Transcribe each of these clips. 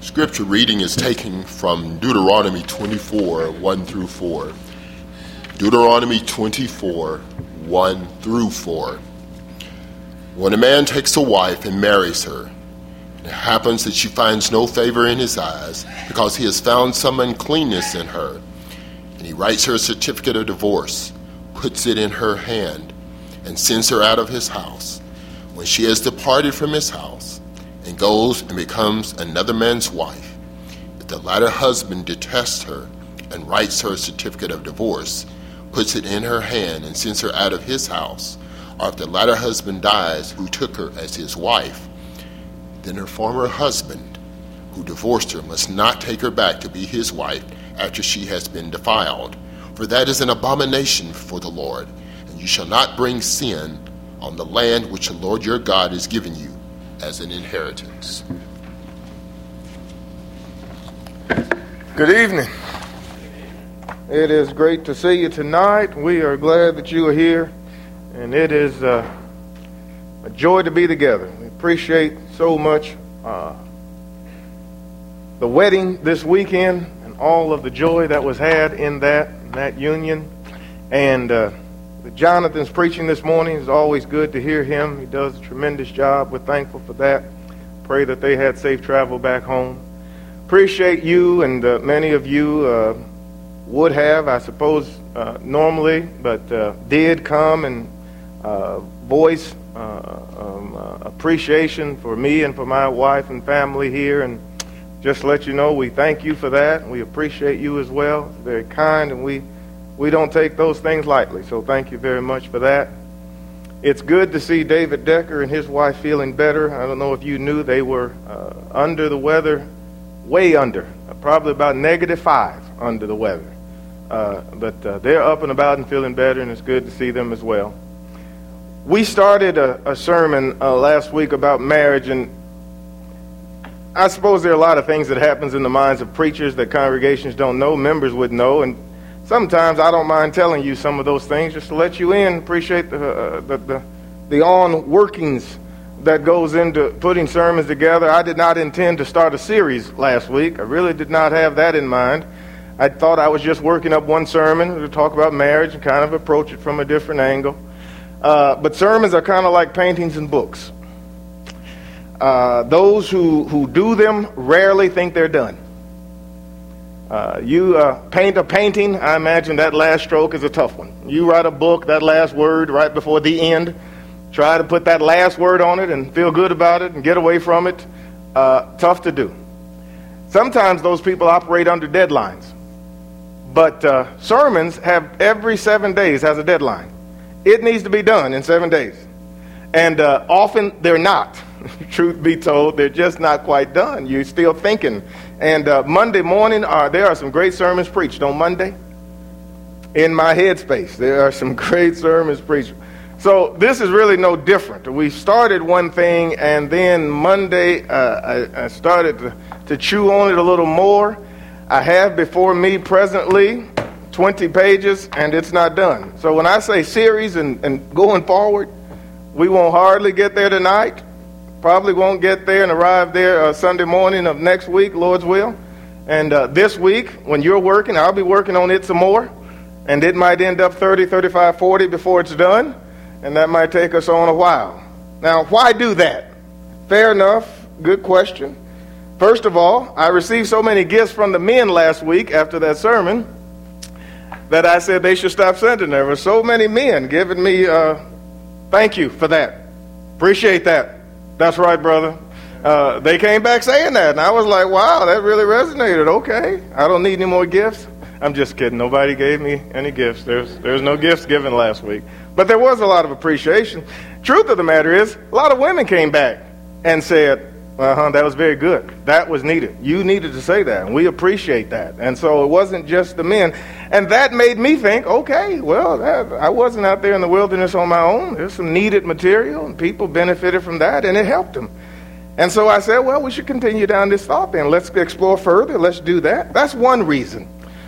Scripture reading is taken from Deuteronomy 24, 1 through 4. Deuteronomy 24, 1 through 4. When a man takes a wife and marries her, it happens that she finds no favor in his eyes because he has found some uncleanness in her, and he writes her a certificate of divorce, puts it in her hand, and sends her out of his house. When she has departed from his house, and goes and becomes another man's wife, if the latter husband detests her and writes her a certificate of divorce, puts it in her hand and sends her out of his house, or if the latter husband dies who took her as his wife, then her former husband who divorced her must not take her back to be his wife after she has been defiled, for that is an abomination for the Lord, and you shall not bring sin on the land which the Lord your God has given you as an inheritance. Good evening. It is great to see you tonight. We are glad that you are here, and it is a joy to be together. We appreciate so much the wedding this weekend and all of the joy that was had in that union. And Jonathan's preaching this morning. It's always good to hear him. He does a tremendous job. We're thankful for that. Pray that they had safe travel back home. Appreciate you, and many of you would have, I suppose, normally, but did come and voice appreciation for me and for my wife and family here. And just to let you know, we thank you for that. We appreciate you as well. It's very kind, and we don't take those things lightly, so thank you very much for that. It's good to see David Decker and his wife feeling better. I don't know if you knew they were under the weather, way under, probably about -5 under the weather. But they're up and about and feeling better, and it's good to see them as well. We started a sermon last week about marriage, and I suppose there are a lot of things that happens in the minds of preachers that congregations don't know, members would know, and sometimes I don't mind telling you some of those things just to let you in. Appreciate the on workings that goes into putting sermons together. I did not intend to start a series last week. I really did not have that in mind. I thought I was just working up one sermon to talk about marriage and kind of approach it from a different angle. But sermons are kind of like paintings and books. Those who do them rarely think they're done. You paint a painting, I imagine that last stroke is a tough one. You write a book, that last word right before the end, try to put that last word on it and feel good about it and get away from it. Tough to do. Sometimes those people operate under deadlines. But sermons have every 7 days has a deadline. It needs to be done in 7 days. And often they're not. Truth be told, they're just not quite done. You're still thinking. And Monday morning, there are some great sermons preached on Monday. In my headspace, there are some great sermons preached. So this is really no different. We started one thing, and then Monday I started to chew on it a little more. I have before me presently 20 pages, and it's not done. So when I say series and going forward, we won't hardly get there tonight. Probably won't get there and arrive there Sunday morning of next week, Lord's will. And this week, when you're working, I'll be working on it some more. And it might end up 30, 35, 40 before it's done. And that might take us on a while. Now, why do that? Fair enough. Good question. First of all, I received so many gifts from the men last week after that sermon that I said they should stop sending. There were so many men giving me thank you for that. Appreciate that. That's right, brother. They came back saying that, and I was like, wow, that really resonated. Okay, I don't need any more gifts. I'm just kidding. Nobody gave me any gifts. There's no gifts given last week. But there was a lot of appreciation. Truth of the matter is, a lot of women came back and said, that was very good. That was needed. You needed to say that, and we appreciate that. And so it wasn't just the men. And that made me think, okay, well, I wasn't out there in the wilderness on my own. There's some needed material, and people benefited from that, and it helped them. And so I said, well, we should continue down this thought then. Let's explore further. Let's do that. That's one reason.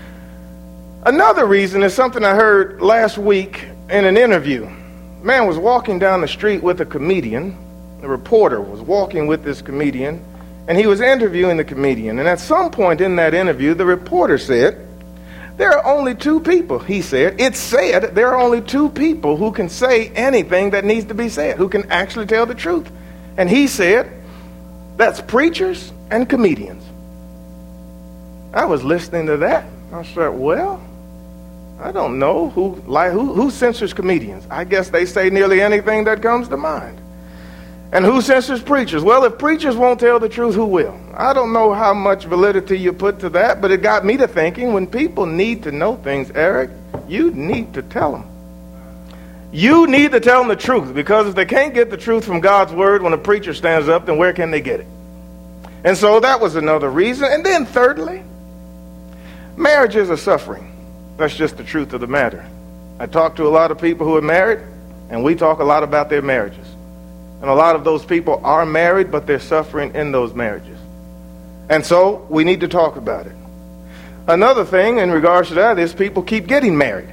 Another reason is something I heard last week in an interview. A man was walking down the street with a comedian. The reporter was walking with this comedian, And he was interviewing the comedian. And at some point in that interview, the reporter said, there are only two people, he said. It said there are only two people who can say anything that needs to be said, who can actually tell the truth. And he said, that's preachers and comedians. I was listening to that. I said, well, I don't know who censors comedians. I guess they say nearly anything that comes to mind. And who censors preachers? Well, if preachers won't tell the truth, who will? I don't know how much validity you put to that, but it got me to thinking, when people need to know things, Eric, you need to tell them. You need to tell them the truth, because if they can't get the truth from God's word when a preacher stands up, then where can they get it? And so that was another reason. And then thirdly, marriages are suffering. That's just the truth of the matter. I talk to a lot of people who are married, and we talk a lot about their marriages. And a lot of those people are married, but they're suffering in those marriages. And so we need to talk about it. Another thing in regards to that is people keep getting married.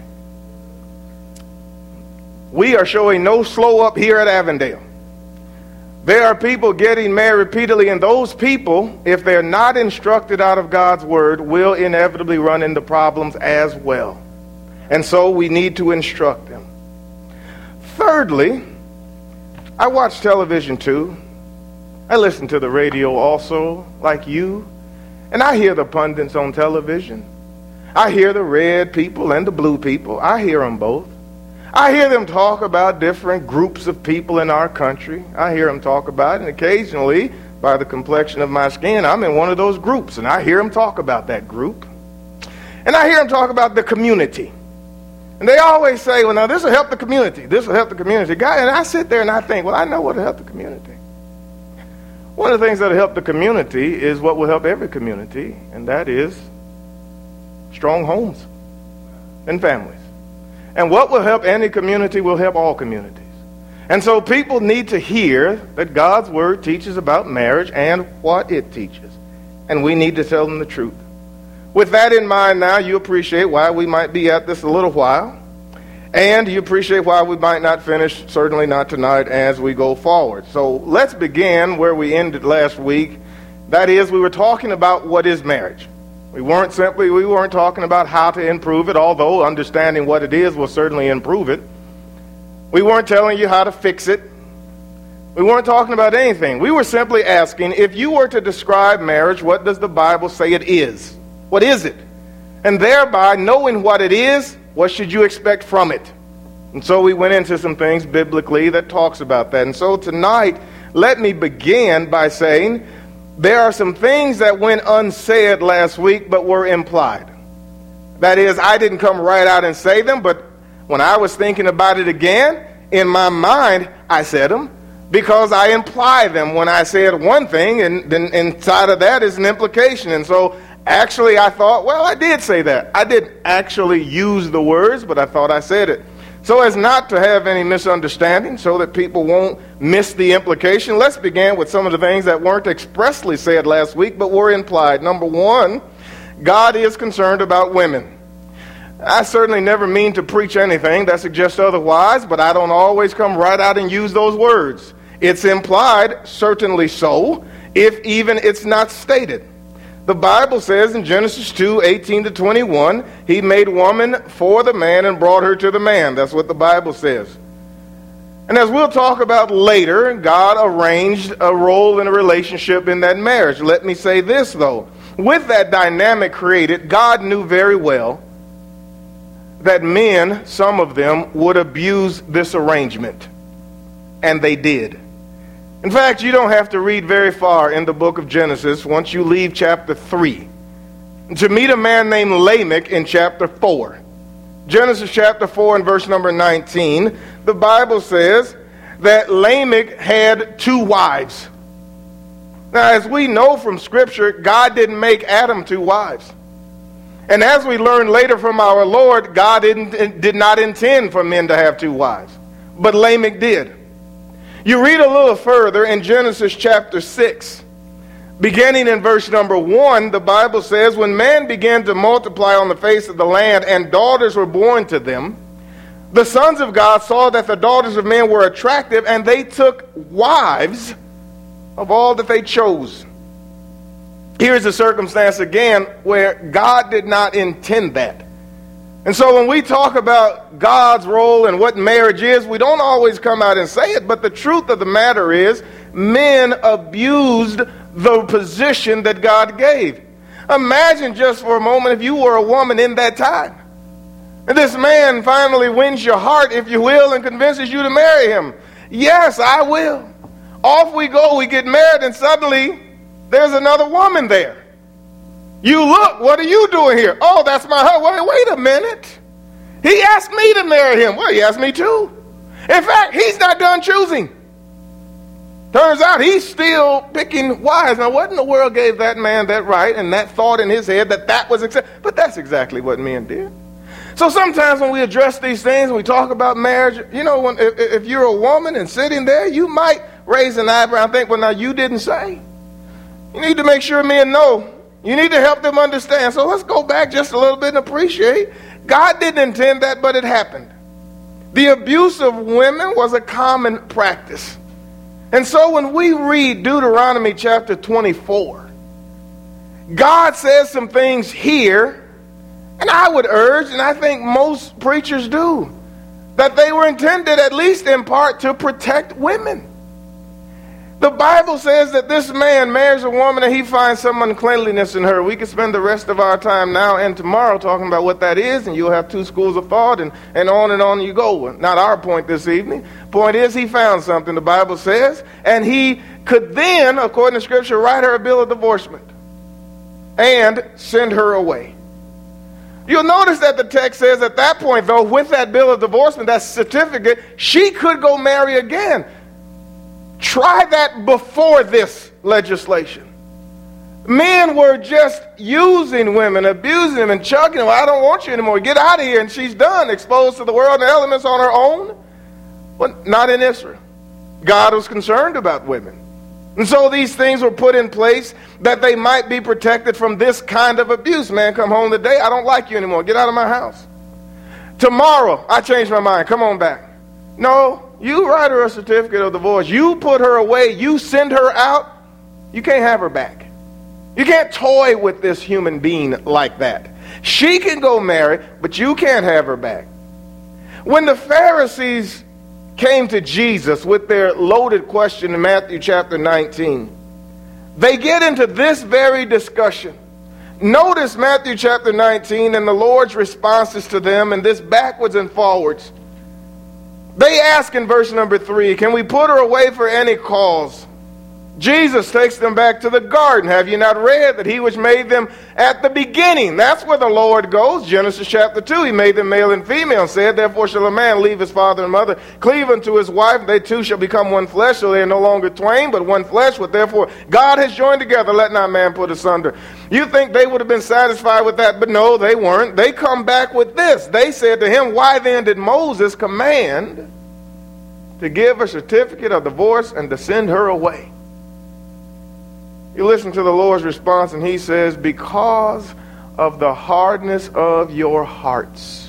We are showing no slow up here at Avondale. There are people getting married repeatedly, and those people, if they're not instructed out of God's word, will inevitably run into problems as well. And so we need to instruct them. Thirdly, I watch television too. I listen to the radio also, like you. And I hear the pundits on television. I hear the red people and the blue people. I hear them both. I hear them talk about different groups of people in our country. I hear them talk about it, and occasionally, by the complexion of my skin, I'm in one of those groups, and I hear them talk about that group. And I hear them talk about the community. And they always say, well, now this will help the community. This will help the community. God, and I sit there and I think, well, I know what will help the community. One of the things that will help the community is what will help every community, and that is strong homes and families. And what will help any community will help all communities. And so people need to hear that God's word teaches about marriage and what it teaches. And we need to tell them the truth. With that in mind now, you appreciate why we might be at this a little while. And you appreciate why we might not finish, certainly not tonight, as we go forward. So let's begin where we ended last week. That is, we were talking about what is marriage. We weren't talking about how to improve it, although understanding what it is will certainly improve it. We weren't telling you how to fix it. We weren't talking about anything. We were simply asking, if you were to describe marriage, what does the Bible say it is? What is it? And thereby, knowing what it is, what should you expect from it? And so we went into some things biblically that talks about that. And so tonight, let me begin by saying there are some things that went unsaid last week but were implied. That is, I didn't come right out and say them, but when I was thinking about it again, in my mind, I said them because I imply them when I said one thing, and then inside of that is an implication. And so actually, I thought, well, I did say that. I didn't actually use the words, but I thought I said it. So as not to have any misunderstanding, so that people won't miss the implication, let's begin with some of the things that weren't expressly said last week, but were implied. Number one, God is concerned about women. I certainly never mean to preach anything that suggests otherwise, but I don't always come right out and use those words. It's implied, certainly so, if even it's not stated. The Bible says in Genesis 2:18-21, he made woman for the man and brought her to the man. That's what the Bible says. And as we'll talk about later, God arranged a role in a relationship in that marriage. Let me say this, though. With that dynamic created, God knew very well that men, some of them, would abuse this arrangement. And they did. In fact, you don't have to read very far in the book of Genesis once you leave chapter 3 to meet a man named Lamech in chapter 4. Genesis chapter 4 and verse number 19, the Bible says that Lamech had 2 wives. Now, as we know from Scripture, God didn't make Adam 2 wives. And as we learn later from our Lord, God did not intend for men to have 2 wives. But Lamech did. You read a little further in Genesis chapter 6. Beginning in verse number 1, the Bible says, when man began to multiply on the face of the land and daughters were born to them, the sons of God saw that the daughters of men were attractive, and they took wives of all that they chose. Here's a circumstance again where God did not intend that. And so when we talk about God's role and what marriage is, we don't always come out and say it, but the truth of the matter is men abused the position that God gave. Imagine just for a moment if you were a woman in that time. And this man finally wins your heart, if you will, and convinces you to marry him. Yes, I will. Off we go, we get married, and suddenly there's another woman there. You look, what are you doing here? Oh, that's my husband. Wait a minute. He asked me to marry him. Well, he asked me too. In fact, he's not done choosing. Turns out he's still picking wives. Now, what in the world gave that man that right and that thought in his head that was acceptable? But that's exactly what men did. So sometimes when we address these things, we talk about marriage, you know, if you're a woman and sitting there, you might raise an eyebrow and think, well, now you didn't say. You need to make sure men know. You need to help them understand. So let's go back just a little bit and appreciate. God didn't intend that, but it happened. The abuse of women was a common practice. And so when we read Deuteronomy chapter 24, God says some things here, and I would urge, and I think most preachers do, that they were intended, at least in part, to protect women. The Bible says that this man marries a woman and he finds some uncleanliness in her. We could spend the rest of our time now and tomorrow talking about what that is, and you'll have two schools of thought, and on you go. Not our point this evening. Point is, he found something, the Bible says, and he could then, according to Scripture, write her a bill of divorcement and send her away. You'll notice that the text says at that point, though, with that bill of divorcement, that certificate, she could go marry again. Try that before this legislation. Men were just using women, abusing them, and chucking them. I don't want you anymore. Get out of here. And she's done, exposed to the world and elements on her own. But not in Israel. God was concerned about women. And so these things were put in place that they might be protected from this kind of abuse. Man, come home today. I don't like you anymore. Get out of my house. Tomorrow, I changed my mind. Come on back. No, you write her a certificate of divorce. You put her away. You send her out. You can't have her back. You can't toy with this human being like that. She can go marry, but you can't have her back. When the Pharisees came to Jesus with their loaded question in Matthew chapter 19, they get into this very discussion. Notice Matthew chapter 19 and the Lord's responses to them, and this backwards and forwards. They ask in verse number 3, can we put her away for any cause? Jesus takes them back to the garden. Have you not read that he which made them at the beginning? That's where the Lord goes. Genesis chapter 2, he made them male and female and said, therefore shall a man leave his father and mother, cleave unto his wife, and they two shall become one flesh, so they are no longer twain, but one flesh. What therefore God has joined together, let not man put asunder. You think they would have been satisfied with that, but no, they weren't. They come back with this. They said to him, why then did Moses command to give a certificate of divorce and to send her away? You listen to the Lord's response, and he says, because of the hardness of your hearts,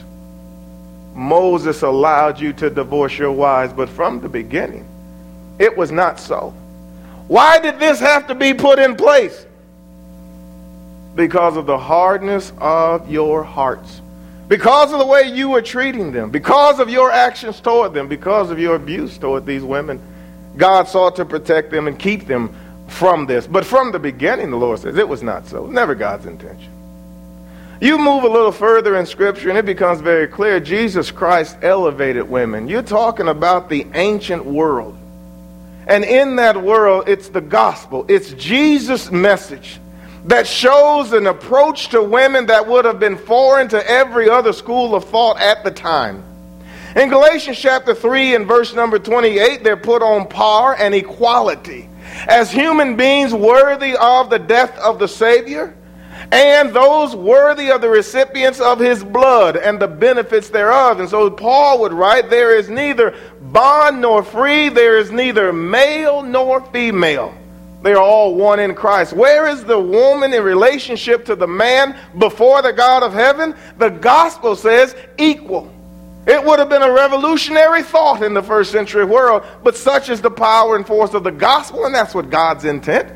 Moses allowed you to divorce your wives, but from the beginning, it was not so. Why did this have to be put in place? Because of the hardness of your hearts. Because of the way you were treating them. Because of your actions toward them. Because of your abuse toward these women. God sought to protect them and keep them from this. But from the beginning, the Lord says, it was not so. Never God's intention. You move a little further in Scripture and it becomes very clear. Jesus Christ elevated women. You're talking about the ancient world. And in that world, it's the gospel. It's Jesus' message that shows an approach to women that would have been foreign to every other school of thought at the time. In Galatians chapter 3 and verse number 28, they're put on par and equality as human beings worthy of the death of the Savior and those worthy of the recipients of his blood and the benefits thereof. And so Paul would write, there is neither bond nor free, there is neither male nor female. They are all one in Christ. Where is the woman in relationship to the man before the God of heaven? The gospel says equal. It would have been a revolutionary thought in the first century world, but such is the power and force of the gospel, and that's what God's intent.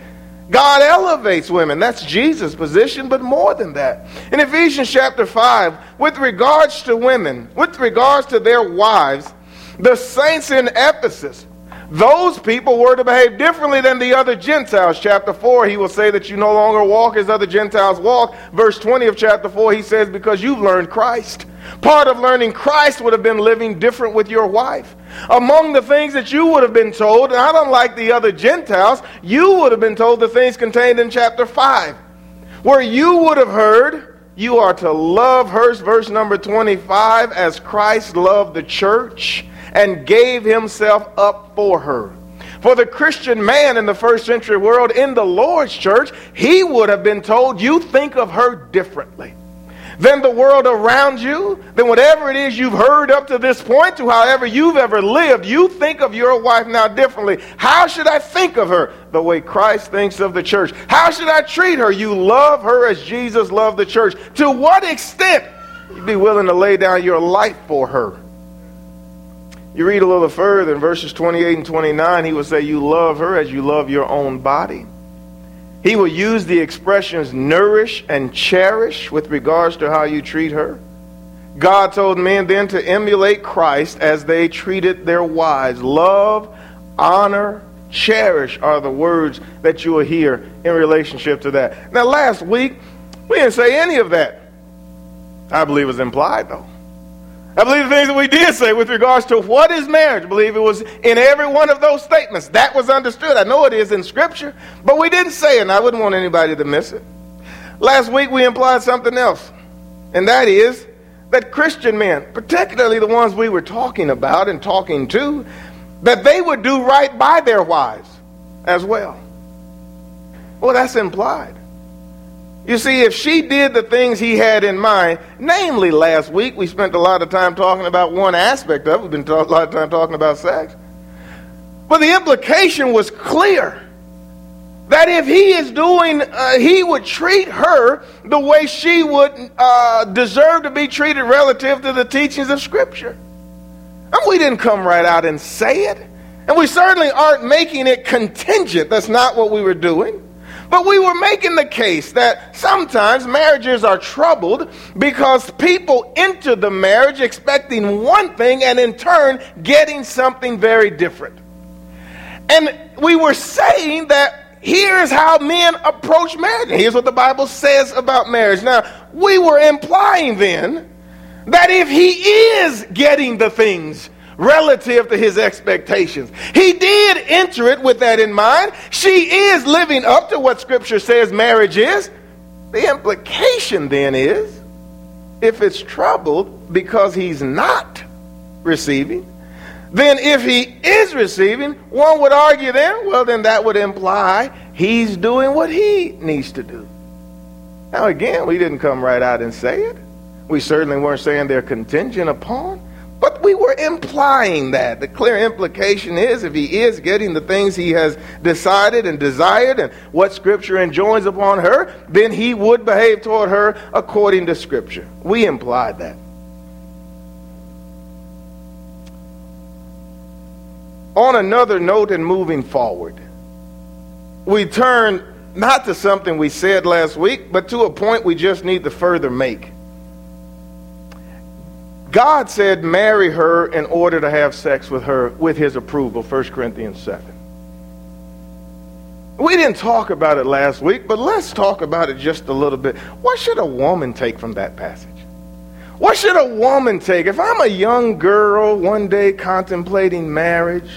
God elevates women. That's Jesus' position, but more than that. In Ephesians chapter 5, with regards to women, with regards to their wives, the saints in Ephesus, those people were to behave differently than the other Gentiles. Chapter 4, he will say that you no longer walk as other Gentiles walk. Verse 20 of chapter 4, he says, because you've learned Christ. Part of learning Christ would have been living different with your wife. Among the things that you would have been told, not unlike the other Gentiles, you would have been told the things contained in chapter 5, where you would have heard, you are to love her, verse number 25, as Christ loved the church and gave himself up for her. For the Christian man in the first century world, in the Lord's church, he would have been told, you think of her differently than the world around you, than whatever it is you've heard up to this point, to however you've ever lived. You think of your wife now differently. How should I think of her? The way Christ thinks of the church. How should I treat her? You love her as Jesus loved the church. To what extent you'd be willing to lay down your life for her? You read a little further in verses 28 and 29, he will say, you love her as you love your own body. He will use the expressions nourish and cherish with regards to how you treat her. God told men then to emulate Christ as they treated their wives. Love, honor, cherish are the words that you will hear in relationship to that. Now, last week, we didn't say any of that. I believe it was implied, though. I believe the things that we did say with regards to what is marriage, I believe it was in every one of those statements. That was understood. I know it is in Scripture, but we didn't say it, and I wouldn't want anybody to miss it. Last week we implied something else, and that is that Christian men, particularly the ones we were talking about and talking to, that they would do right by their wives as well. Well, that's implied. You see, if she did the things he had in mind, namely last week, we spent a lot of time talking about one aspect of it. We've been a lot of time talking about sex. But the implication was clear that if he is doing, he would treat her the way she would deserve to be treated relative to the teachings of Scripture. And we didn't come right out and say it. And we certainly aren't making it contingent. That's not what we were doing. But we were making the case that sometimes marriages are troubled because people enter the marriage expecting one thing and in turn getting something very different. And we were saying that here's how men approach marriage. And here's what the Bible says about marriage. Now, we were implying then that if he is getting the things relative to his expectations, he did enter it with that in mind. She is living up to what Scripture says marriage is. The implication then is, if it's troubled because he's not receiving, then if he is receiving, one would argue then, well, then that would imply he's doing what he needs to do. Now again, we didn't come right out and say it. We certainly weren't saying they're contingent upon. But we were implying that. The clear implication is if he is getting the things he has decided and desired and what Scripture enjoins upon her, then he would behave toward her according to Scripture. We implied that. On another note and moving forward, we turn not to something we said last week, but to a point we just need to further make. God said marry her in order to have sex with her with his approval, 1 Corinthians 7. We didn't talk about it last week, but let's talk about it just a little bit. What should a woman take from that passage? What should a woman take? If I'm a young girl one day contemplating marriage,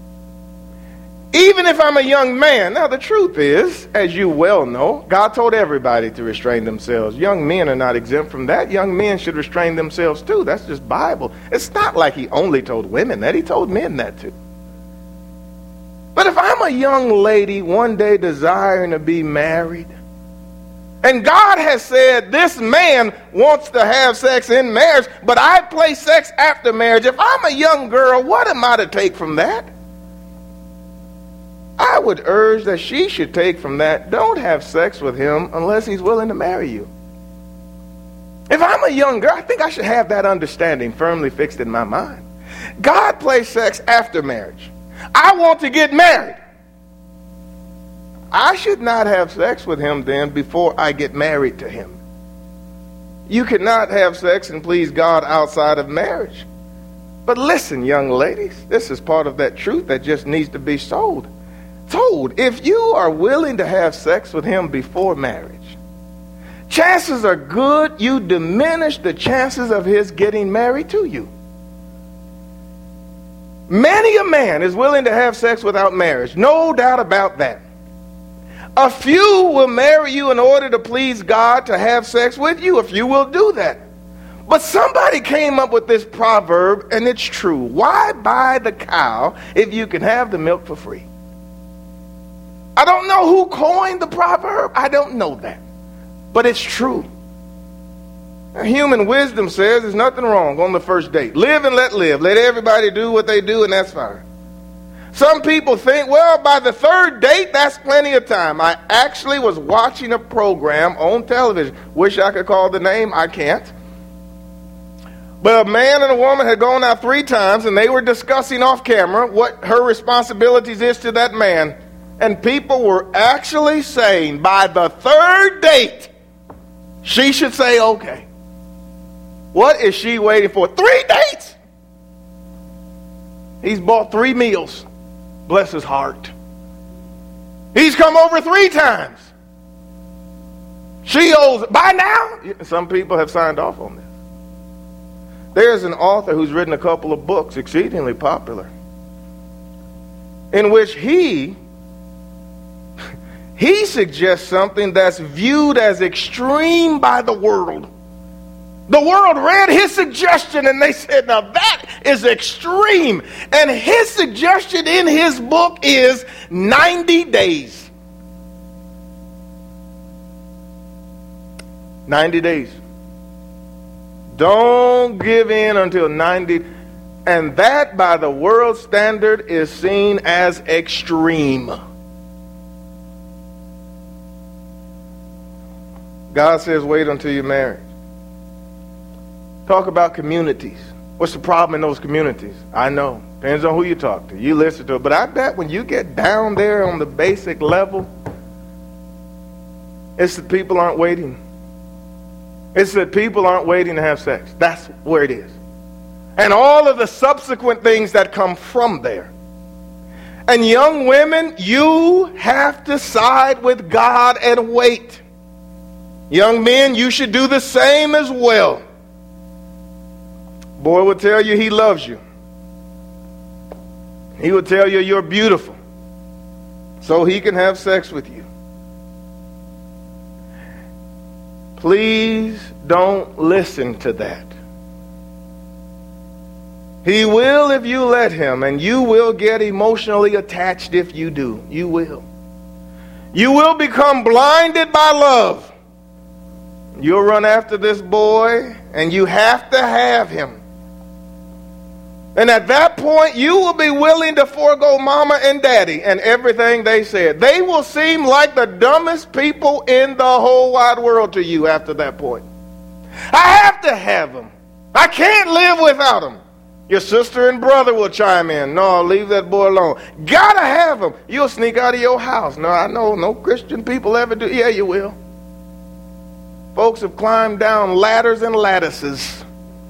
even if I'm a young man, now the truth is, as you well know, God told everybody to restrain themselves. Young men are not exempt from that. Young men should restrain themselves too. That's just Bible. It's not like he only told women that. He told men that too. But if I'm a young lady one day desiring to be married, and God has said this man wants to have sex in marriage, but I play sex after marriage, if I'm a young girl, what am I to take from that? I would urge that she should take from that, don't have sex with him unless he's willing to marry you. If I'm a young girl, I think I should have that understanding firmly fixed in my mind. God plays sex after marriage. I want to get married. I should not have sex with him then before I get married to him. You cannot have sex and please God outside of marriage. But listen, young ladies, this is part of that truth that just needs to be told. If you are willing to have sex with him before marriage, chances are good you diminish the chances of his getting married to you. Many a man is willing to have sex without marriage, no doubt about that. A few will marry you in order to please God, to have sex with you. A few will do that. But somebody came up with this proverb, and it's true. Why buy the cow if you can have the milk for free? I don't know who coined the proverb. I don't know that. But it's true. Human wisdom says there's nothing wrong on the first date. Live and let live. Let everybody do what they do, and that's fine. Some people think, well, by the third date, that's plenty of time. I actually was watching a program on television. Wish I could call the name. I can't. But a man and a woman had gone out 3 times, and they were discussing off camera what her responsibilities is to that man. And people were actually saying by the third date, she should say, okay. What is she waiting for? 3 dates? He's bought 3 meals. Bless his heart. He's come over 3 times. She owes, by now, some people have signed off on this. There's an author who's written a couple of books, exceedingly popular, in which he suggests something that's viewed as extreme by the world. The world read his suggestion and they said, now that is extreme. And his suggestion in his book is 90 days. 90 days. Don't give in until 90. And that, by the world standard, is seen as extreme. God says, wait until you're married. Talk about communities. What's the problem in those communities? I know. Depends on who you talk to. You listen to it. But I bet when you get down there on the basic level, it's that people aren't waiting. It's that people aren't waiting to have sex. That's where it is. And all of the subsequent things that come from there. And young women, you have to side with God and wait. Young men, you should do the same as well. Boy will tell you he loves you. He will tell you you're beautiful, so he can have sex with you. Please don't listen to that. He will if you let him, and you will get emotionally attached if you do. You will. You will become blinded by love. You'll run after this boy, and you have to have him. And at that point, you will be willing to forego mama and daddy and everything they said. They will seem like the dumbest people in the whole wide world to you after that point. I have to have them. I can't live without them. Your sister and brother will chime in. No, leave that boy alone. Gotta have him. You'll sneak out of your house. No, I know no Christian people ever do. Yeah, you will. Folks have climbed down ladders and lattices.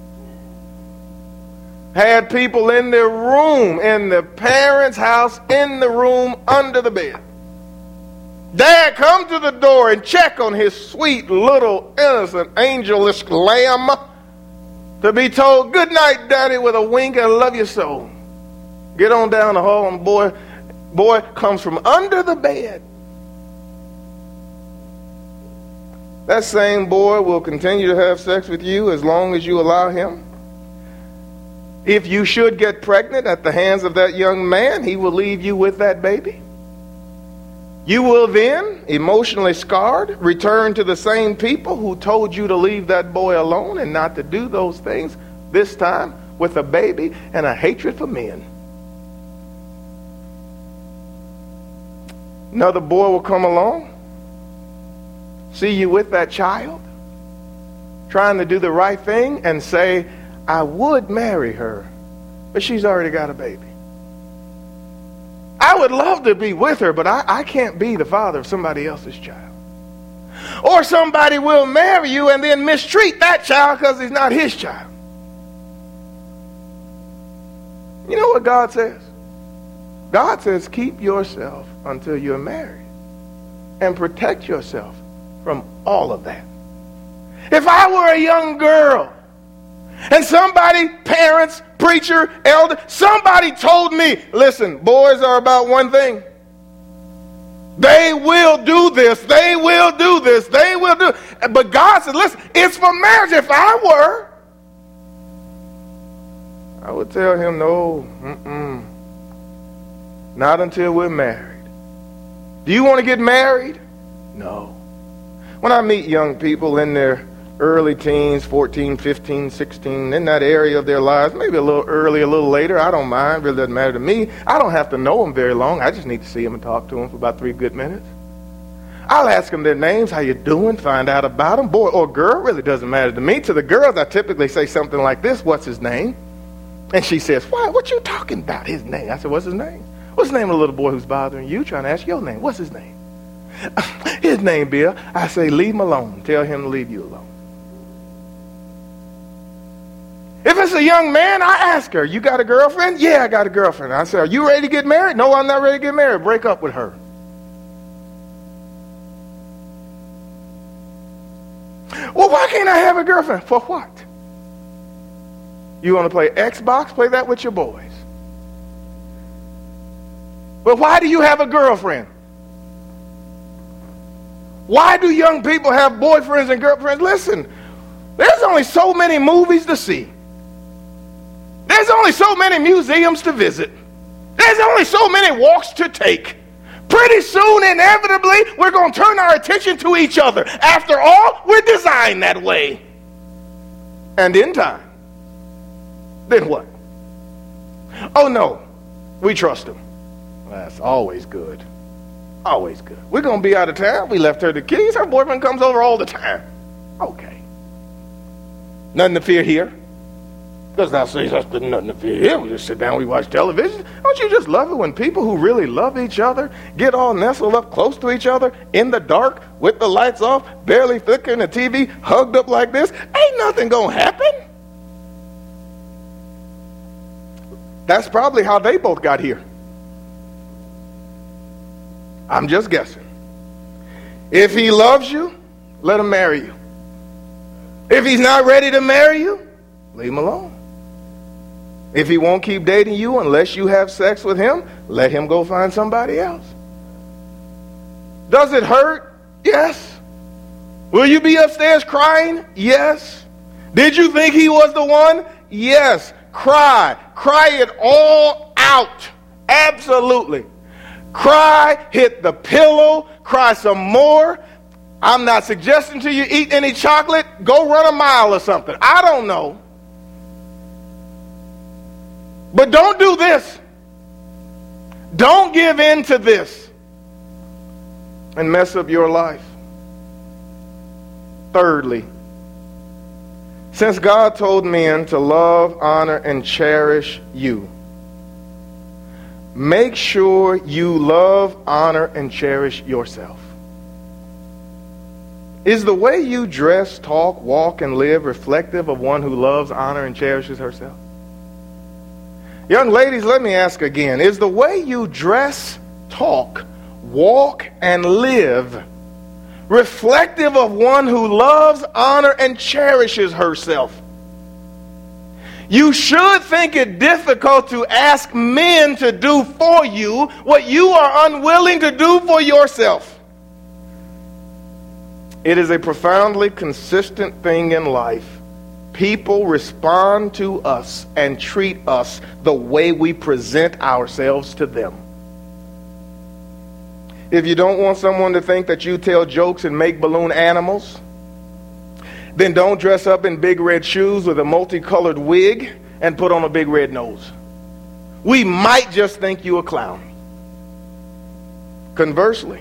Had people in their room, in the parents' house, in the room, under the bed. Dad, come to the door and check on his sweet little innocent angelish lamb, to be told, good night, Daddy, with a wink, I love you so. Get on down the hall, and boy comes from under the bed. That same boy will continue to have sex with you as long as you allow him. If you should get pregnant at the hands of that young man, he will leave you with that baby. You will then, emotionally scarred, return to the same people who told you to leave that boy alone and not to do those things, this time with a baby and a hatred for men. Another boy will come along, see you with that child, trying to do the right thing, and say, I would marry her, but she's already got a baby. I I would love to be with her, but I can't be the father of somebody else's child. Or somebody will marry you and then mistreat that child because he's not his child. You know what God says? God says, keep yourself until you're married and protect yourself from all of that. If I were a young girl and somebody, parents, preacher, elder, somebody told me, listen, boys are about one thing. They will do this. They will do this. They will do. But God said, listen, it's for marriage. If I were, I would tell him, no, not until we're married. Do you want to get married? No. When I meet young people in their early teens, 14, 15, 16, in that area of their lives, maybe a little early, a little later, I don't mind. It really doesn't matter to me. I don't have to know them very long. I just need to see them and talk to them for about 3 good minutes. I'll ask them their names, how you doing, find out about them. Boy or girl, really doesn't matter to me. To the girls, I typically say something like this, what's his name? And she says, what you talking about, his name? I said, what's his name? What's the name of the little boy who's bothering you? Trying to ask your name. What's his name? His name, Bill. I say, leave him alone. Tell him to leave you alone. If it's a young man, I ask her, you got a girlfriend? Yeah, I got a girlfriend. I say, are you ready to get married? No, I'm not ready to get married. Break up with her. Well, why can't I have a girlfriend? For what? You want to play Xbox? Play that with your boys. But why do you have a girlfriend? Why do young people have boyfriends and girlfriends? Listen, there's only so many movies to see. There's only so many museums to visit. There's only so many walks to take. Pretty soon, inevitably, we're going to turn our attention to each other. After all, we're designed that way. And in time, then what? Oh, no, we trust them. That's always good. Always good. We're going to be out of town. We left her the keys. Her boyfriend comes over all the time. Okay. Nothing to fear here. Because now say that's nothing to fear here. We just sit down, we watch television. Don't you just love it when people who really love each other get all nestled up close to each other in the dark with the lights off, barely flickering the TV, hugged up like this? Ain't nothing going to happen. That's probably how they both got here. I'm just guessing. If he loves you, let him marry you. If he's not ready to marry you, leave him alone. If he won't keep dating you unless you have sex with him, let him go find somebody else. Does it hurt? Yes. Will you be upstairs crying? Yes. Did you think he was the one? Yes. Cry. Cry it all out. Absolutely. Cry, hit the pillow, cry some more. I'm not suggesting to you eat any chocolate. Go run a mile or something. I don't know. But don't do this. Don't give in to this and mess up your life. Thirdly, since God told men to love, honor, and cherish you, make sure you love, honor, and cherish yourself. Is the way you dress, talk, walk, and live reflective of one who loves, honor, and cherishes herself? Young ladies, let me ask again. Is the way you dress, talk, walk, and live reflective of one who loves, honor, and cherishes herself? You should think it difficult to ask men to do for you what you are unwilling to do for yourself. It is a profoundly consistent thing in life. People respond to us and treat us the way we present ourselves to them. If you don't want someone to think that you tell jokes and make balloon animals, then don't dress up in big red shoes with a multicolored wig and put on a big red nose. We might just think you a clown. Conversely,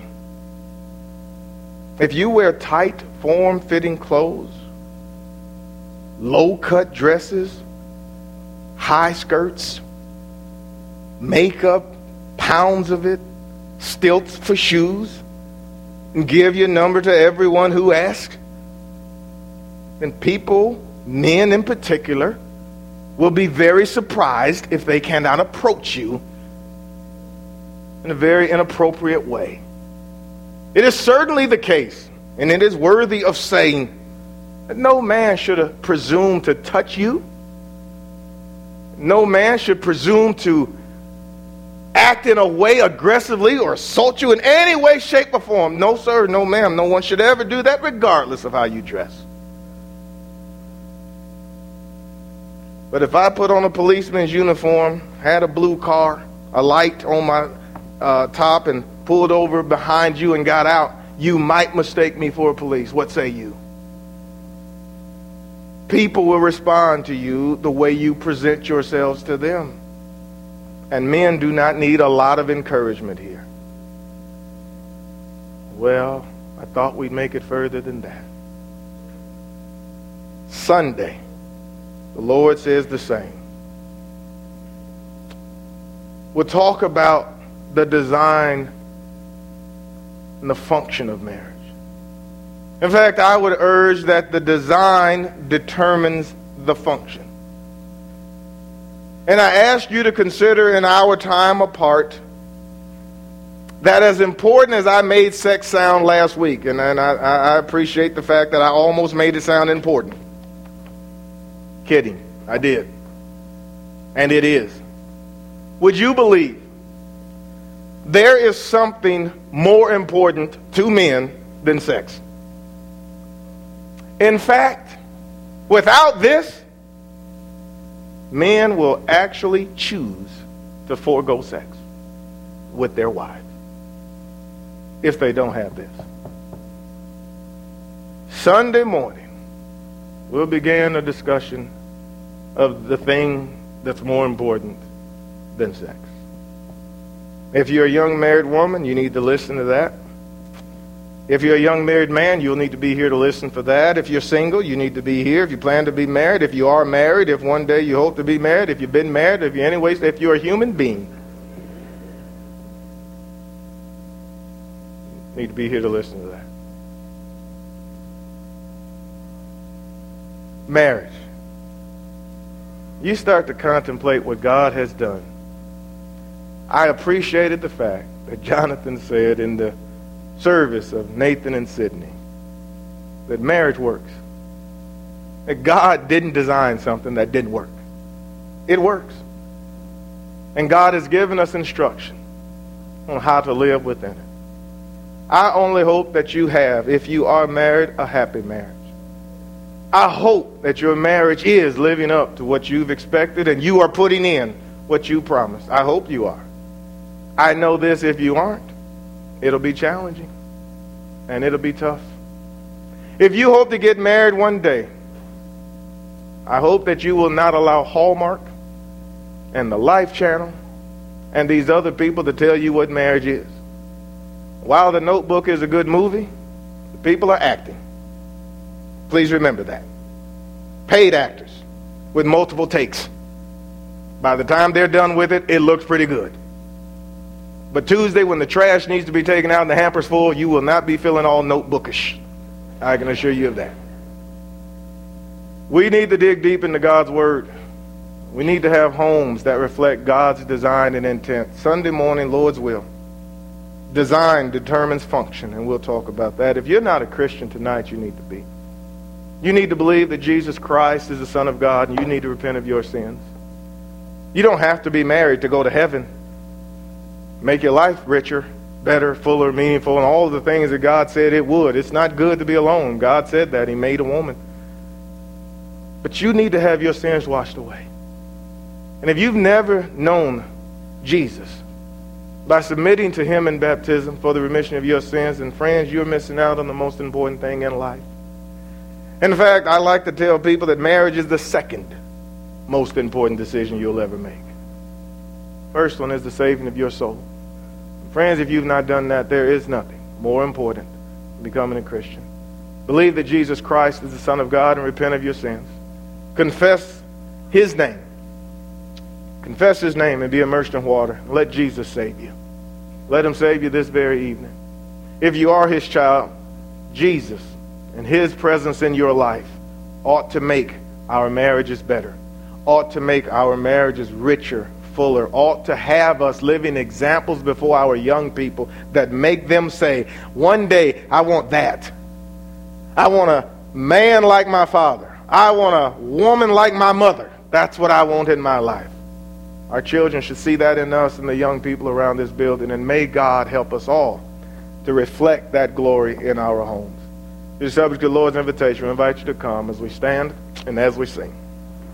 if you wear tight, form-fitting clothes, low-cut dresses, high skirts, makeup, pounds of it, stilts for shoes, and give your number to everyone who asks, then people, men in particular, will be very surprised if they cannot approach you in a very inappropriate way. It is certainly the case, and it is worthy of saying, that no man should presume to touch you. No man should presume to act in a way aggressively or assault you in any way, shape, or form. No, sir, no, ma'am. No one should ever do that, regardless of how you dress. But if I put on a policeman's uniform, had a blue car, a light on my top, and pulled over behind you and got out, you might mistake me for a police. What say you? People will respond to you the way you present yourselves to them. And men do not need a lot of encouragement here. Well, I thought we'd make it further than that. Sunday, the Lord says the same. We'll talk about the design and the function of marriage. In fact, I would urge that the design determines the function. And I ask you to consider in our time apart that as important as I made sex sound last week, and I appreciate the fact that I almost made it sound important. Kidding. I did. And it is. Would you believe there is something more important to men than sex? In fact, without this, men will actually choose to forego sex with their wives if they don't have this. Sunday morning, we'll begin a discussion of the thing that's more important than sex. If you're a young married woman, you need to listen to that. If you're a young married man, you'll need to be here to listen for that. If you're single, you need to be here. If you plan to be married, if you are married, if one day you hope to be married, if you've been married, if you're a human being, you need to be here to listen to that. Marriage. You start to contemplate what God has done. I appreciated the fact that Jonathan said in the service of Nathan and Sydney that marriage works. That God didn't design something that didn't work. It works. And God has given us instruction on how to live within it. I only hope that you have, if you are married, a happy marriage. I hope that your marriage is living up to what you've expected and you are putting in what you promised. I hope you are. I know this, if you aren't, it'll be challenging and it'll be tough. If you hope to get married one day, I hope that you will not allow Hallmark and the Life Channel and these other people to tell you what marriage is. While The Notebook is a good movie, the people are acting. Please remember that. Paid actors with multiple takes. By the time they're done with it, it looks pretty good. But Tuesday, when the trash needs to be taken out and the hamper's full, you will not be feeling all notebookish. I can assure you of that. We need to dig deep into God's Word. We need to have homes that reflect God's design and intent. Sunday morning, Lord's will. Design determines function, and we'll talk about that. If you're not a Christian tonight, you need to be. You need to believe that Jesus Christ is the Son of God, and you need to repent of your sins. You don't have to be married to go to heaven. Make your life richer, better, fuller, meaningful, and all of the things that God said it would. It's not good to be alone. God said that. He made a woman. But you need to have your sins washed away. And if you've never known Jesus, by submitting to Him in baptism for the remission of your sins, and friends, you're missing out on the most important thing in life. In fact, I like to tell people that marriage is the second most important decision you'll ever make. First one is the saving of your soul. Friends, if you've not done that, there is nothing more important than becoming a Christian. Believe that Jesus Christ is the Son of God and repent of your sins. Confess His name. Confess his name and be immersed in water. Let Jesus save you. Let him save you this very evening. If you are his child, Jesus and his presence in your life ought to make our marriages better, ought to make our marriages richer, fuller, ought to have us living examples before our young people that make them say, one day I want that. I want a man like my father. I want a woman like my mother. That's what I want in my life. Our children should see that in us and the young people around this building, and may God help us all to reflect that glory in our homes. If you're subject to the Lord's invitation, we invite you to come as we stand and as we sing.